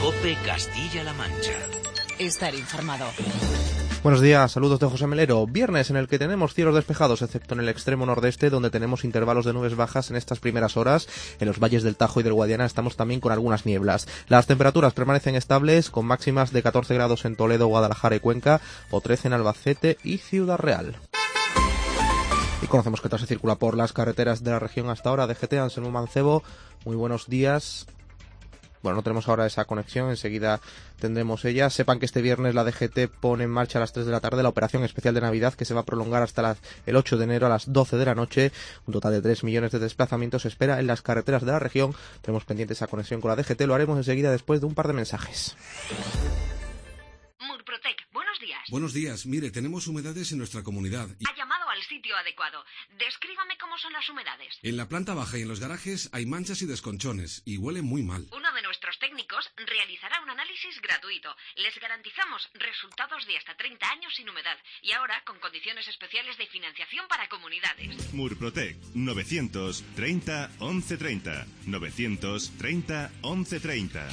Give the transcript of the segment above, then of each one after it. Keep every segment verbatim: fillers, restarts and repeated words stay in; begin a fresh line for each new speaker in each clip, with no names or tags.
COPE Castilla-La Mancha.
Estar informado.
Buenos días, saludos de José Melero. Viernes en el que tenemos cielos despejados, excepto en el extremo nordeste, donde tenemos intervalos de nubes bajas en estas primeras horas. En los valles del Tajo y del Guadiana estamos también con algunas nieblas. Las temperaturas permanecen estables, con máximas de catorce grados en Toledo, Guadalajara y Cuenca, o trece en Albacete y Ciudad Real. Y conocemos que tal se circula por las carreteras de la región hasta ahora. D G T, Anselmo Mancebo, muy buenos días. Bueno, no tenemos ahora esa conexión, enseguida tendremos ella. Sepan que este viernes la D G T pone en marcha a las tres de la tarde la operación especial de Navidad, que se va a prolongar hasta las, el ocho de enero a las doce de la noche. Un total de tres millones de desplazamientos se espera en las carreteras de la región. Tenemos pendiente esa conexión con la D G T, lo haremos enseguida después de un par de mensajes.
Murprotec, buenos días.
Buenos días, mire, tenemos humedades en nuestra comunidad. Y...
Ha llamado al sitio adecuado. Descríbame cómo son las humedades.
En la planta baja y en los garajes hay manchas y desconchones, y huele muy mal.
Uno de nuestros técnicos realizará un análisis gratuito. Les garantizamos resultados de hasta treinta años sin humedad. Y ahora con condiciones especiales de financiación para comunidades.
Murprotec, novecientos treinta once treinta. novecientos treinta once treinta.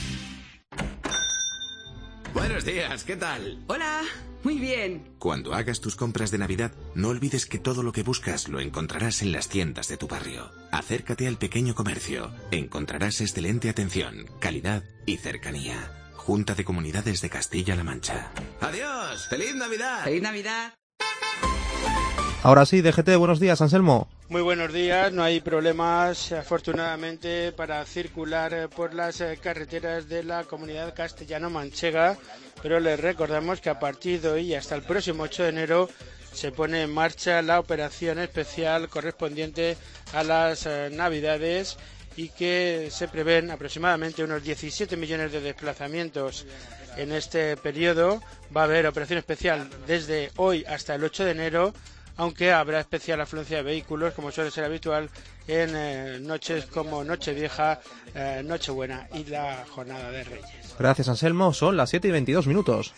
Buenos días, ¿qué tal?
Hola, muy bien.
Cuando hagas tus compras de Navidad, no olvides que todo lo que buscas lo encontrarás en las tiendas de tu barrio. Acércate al pequeño comercio. Encontrarás excelente atención, calidad y cercanía. Junta de Comunidades de Castilla-La Mancha. ¡Adiós! ¡Feliz Navidad!
¡Feliz Navidad!
Ahora sí, D G T, buenos días, Anselmo.
Muy buenos días, no hay problemas afortunadamente para circular por las carreteras de la comunidad castellano-manchega, pero les recordamos que a partir de hoy hasta el próximo ocho de enero se pone en marcha la operación especial correspondiente a las eh, Navidades y que se prevén aproximadamente unos diecisiete millones de desplazamientos en este periodo. Va a haber operación especial desde hoy hasta el ocho de enero, aunque habrá especial afluencia de vehículos, como suele ser habitual en eh, noches como Nochevieja, eh, Nochebuena y la Jornada de Reyes.
Gracias, Anselmo. Son las siete y veintidós minutos.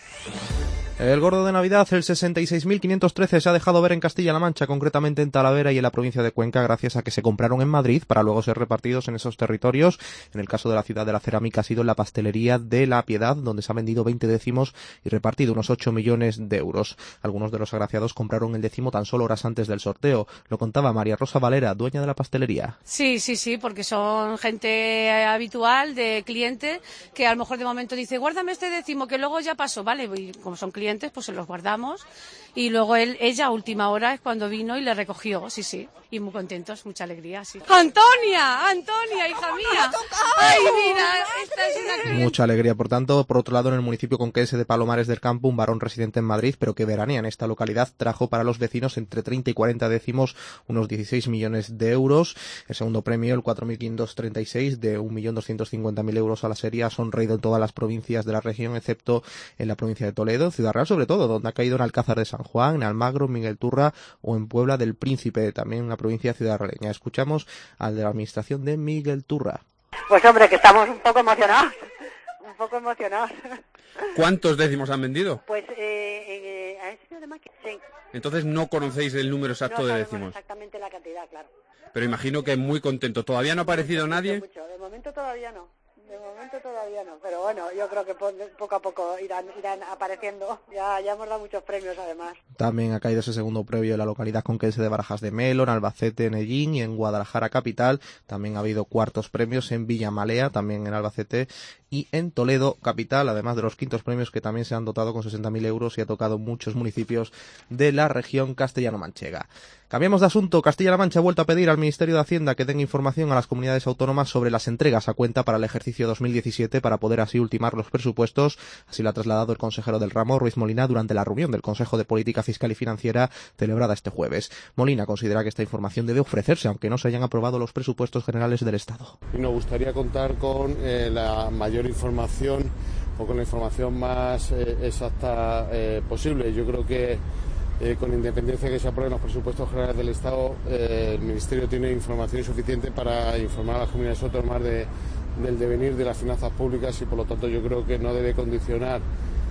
El gordo de Navidad, el sesenta y seis mil quinientos trece, se ha dejado ver en Castilla-La Mancha, concretamente en Talavera y en la provincia de Cuenca, gracias a que se compraron en Madrid para luego ser repartidos en esos territorios. En el caso de la ciudad de la cerámica ha sido en la pastelería de La Piedad, donde se han vendido veinte décimos y repartido unos ocho millones de euros. Algunos de los agraciados compraron el décimo tan solo horas antes del sorteo. Lo contaba María Rosa Valera, dueña de la pastelería.
Sí, sí, sí, porque son gente habitual, de clientes, que a lo mejor de momento dice, guárdame este décimo, que luego ya pasó, ¿vale? Y como son clientes, pues se los guardamos. Y luego él, ella a última hora es cuando vino y le recogió, sí, sí. Y muy contentos, mucha alegría, sí. ¡Antonia! ¡Antonia, hija mía! ¡Ay, mira! Esta es una cliente.
Mucha alegría, por tanto. Por otro lado, en el municipio conquense de Palomares del Campo, un varón residente en Madrid, pero que veranea en esta localidad, trajo para los vecinos entre treinta y cuarenta décimos unos dieciséis millones de euros. El segundo premio, el cuatro mil quinientos treinta y seis, de un millón doscientos cincuenta mil euros a la serie, ha sonreído en todas las provincias de la región, excepto en la provincia de Toledo, Ciudad Real sobre todo, donde ha caído en Alcázar de San Juan, en Almagro, Miguel Turra o en Puebla del Príncipe, también una provincia ciudadrealeña. Escuchamos al de la administración de Miguel Turra.
Pues hombre, que estamos un poco emocionados, un poco emocionados.
¿Cuántos décimos han vendido?
Pues eh, eh, a ese de máquina, sí.
Entonces no conocéis el número exacto
no
de décimos.
No exactamente la cantidad, claro.
Pero imagino que muy contento. ¿Todavía no ha aparecido
mucho,
nadie?
Mucho. De momento todavía no. De momento todavía no, pero bueno, yo creo que poco a poco irán irán apareciendo. Ya, ya hemos dado muchos premios además.
También ha caído ese segundo premio en la localidad conquense de Barajas de Melo, en Albacete, en Ellín y en Guadalajara capital. También ha habido cuartos premios en Villamalea, también en Albacete y en Toledo capital, además de los quintos premios que también se han dotado con sesenta mil euros y ha tocado muchos municipios de la región castellano-manchega. Cambiamos de asunto. Castilla-La Mancha ha vuelto a pedir al Ministerio de Hacienda que den información a las comunidades autónomas sobre las entregas a cuenta para el ejercicio dos mil diecisiete para poder así ultimar los presupuestos. Así lo ha trasladado el consejero del ramo, Ruiz Molina, durante la reunión del Consejo de Política Fiscal y Financiera celebrada este jueves. Molina considera que esta información debe ofrecerse, aunque no se hayan aprobado los presupuestos generales del Estado.
Y nos gustaría contar con eh, la mayor información o con la información más eh, exacta eh, posible. Yo creo que Eh, con independencia de que se aprueben los presupuestos generales del Estado, eh, el Ministerio tiene información suficiente para informar a las comunidades autónomas de, del devenir de las finanzas públicas y por lo tanto yo creo que no debe condicionar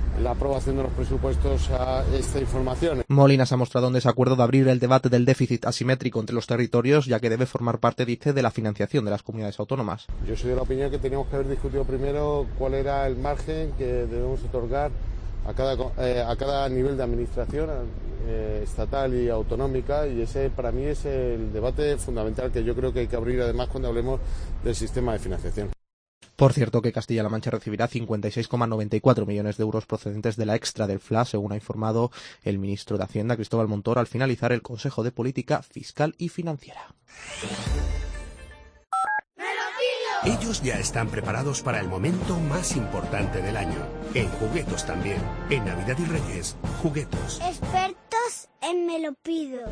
la aprobación de los presupuestos a esta información.
Molina se ha mostrado en desacuerdo de abrir el debate del déficit asimétrico entre los territorios, ya que debe formar parte, dice, de la financiación de las comunidades autónomas.
Yo soy de la opinión que teníamos que haber discutido primero cuál era el margen que debemos otorgar a cada, eh, a cada nivel de administración eh, estatal y autonómica, y ese para mí es el debate fundamental que yo creo que hay que abrir además cuando hablemos del sistema de financiación.
Por cierto, que Castilla-La Mancha recibirá cincuenta y seis coma noventa y cuatro millones de euros procedentes de la extra del F L A, según ha informado el ministro de Hacienda, Cristóbal Montoro, al finalizar el Consejo de Política Fiscal y Financiera.
Ellos ya están preparados para el momento más importante del año. En Juguetos también. En Navidad y Reyes, Juguetos.
Expertos en Me lo pido.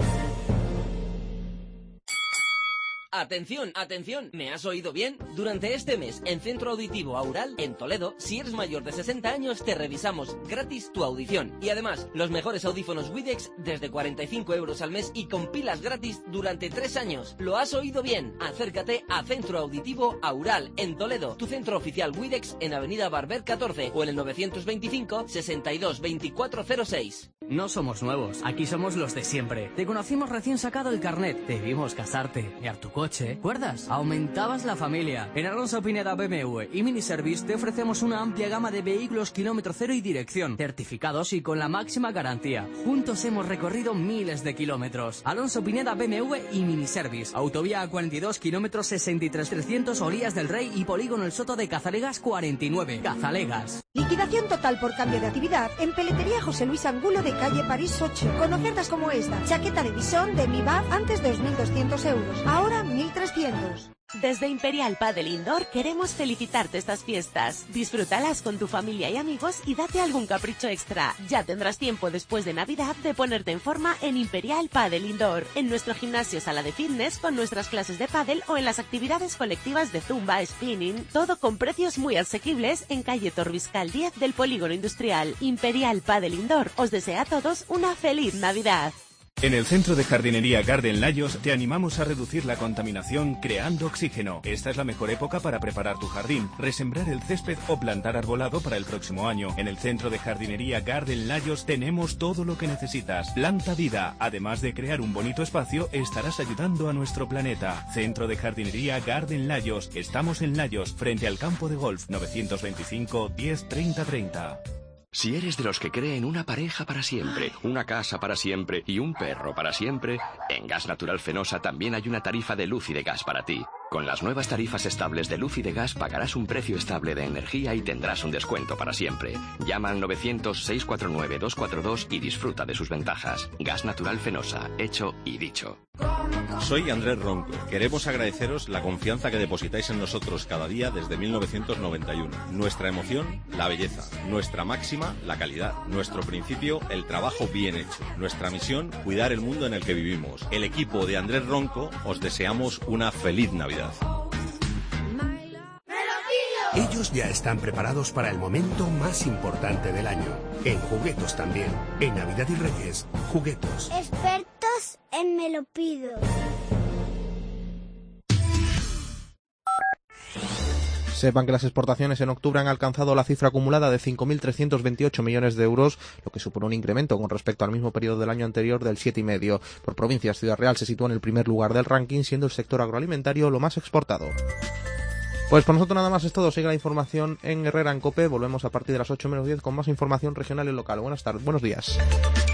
Atención, atención, ¿me has oído bien? Durante este mes, en Centro Auditivo Aural, en Toledo, si eres mayor de sesenta años, te revisamos gratis tu audición. Y además, los mejores audífonos Widex desde cuarenta y cinco euros al mes y con pilas gratis durante tres años. ¿Lo has oído bien? Acércate a Centro Auditivo Aural, en Toledo, tu centro oficial Widex en Avenida Barber catorce o en el novecientos veinticinco, sesenta y dos, veinticuatro cero seis.
No somos nuevos, aquí somos los de siempre. Te conocimos recién sacado el carnet, te vimos casarte, mirar tu coche, ¿recuerdas? Aumentabas la familia. En Alonso Pineda B M W y Miniservice te ofrecemos una amplia gama de vehículos kilómetro cero y dirección, certificados y con la máxima garantía. Juntos hemos recorrido miles de kilómetros. Alonso Pineda B M W y Miniservice. Autovía A cuarenta y dos, kilómetros sesenta y tres trescientos, Olías del Rey y Polígono El Soto de Cazalegas cuarenta y nueve. Cazalegas.
Liquidación total por cambio de actividad en Peletería José Luis Angulo de calle París ocho. Con ofertas como esta. Chaqueta de bisón de Mi B A F antes dos mil doscientos euros. Ahora mil trescientos.
Desde Imperial Padel Indoor queremos felicitarte estas fiestas. Disfrútalas con tu familia y amigos y date algún capricho extra. Ya tendrás tiempo después de Navidad de ponerte en forma en Imperial Padel Indoor, en nuestro gimnasio sala de fitness con nuestras clases de pádel o en las actividades colectivas de zumba, spinning, todo con precios muy asequibles en calle Torbiscal diez del Polígono Industrial. Imperial Padel Indoor os desea a todos una feliz Navidad.
En el Centro de Jardinería Garden Layos te animamos a reducir la contaminación creando oxígeno. Esta es la mejor época para preparar tu jardín, resembrar el césped o plantar arbolado para el próximo año. En el Centro de Jardinería Garden Layos tenemos todo lo que necesitas. Planta vida. Además de crear un bonito espacio, estarás ayudando a nuestro planeta. Centro de Jardinería Garden Layos. Estamos en Layos, frente al campo de golf. novecientos veinticinco, diez, treinta, treinta.
Si eres de los que creen una pareja para siempre, una casa para siempre y un perro para siempre, en Gas Natural Fenosa también hay una tarifa de luz y de gas para ti. Con las nuevas tarifas estables de luz y de gas pagarás un precio estable de energía y tendrás un descuento para siempre. Llama al novecientos, seiscientos cuarenta y nueve, doscientos cuarenta y dos y disfruta de sus ventajas. Gas Natural Fenosa, hecho y dicho.
Soy Andrés Ronco. Queremos agradeceros la confianza que depositáis en nosotros cada día desde mil novecientos noventa y uno. Nuestra emoción, la belleza. Nuestra máxima, la calidad. Nuestro principio, el trabajo bien hecho. Nuestra misión, cuidar el mundo en el que vivimos. El equipo de Andrés Ronco os deseamos una feliz Navidad.
Ellos ya están preparados para el momento más importante del año. En Juguetos también. En Navidad y Reyes, Juguetos.
Expertos en Me lo pido.
Sepan que las exportaciones en octubre han alcanzado la cifra acumulada de cinco mil trescientos veintiocho millones de euros, lo que supone un incremento con respecto al mismo periodo del año anterior del siete coma cinco. Por provincias, Ciudad Real se sitúa en el primer lugar del ranking, siendo el sector agroalimentario lo más exportado. Pues por nosotros nada más es todo. Sigue la información en Herrera en COPE. Volvemos a partir de las ocho menos diez con más información regional y local. Buenas tardes, buenos días.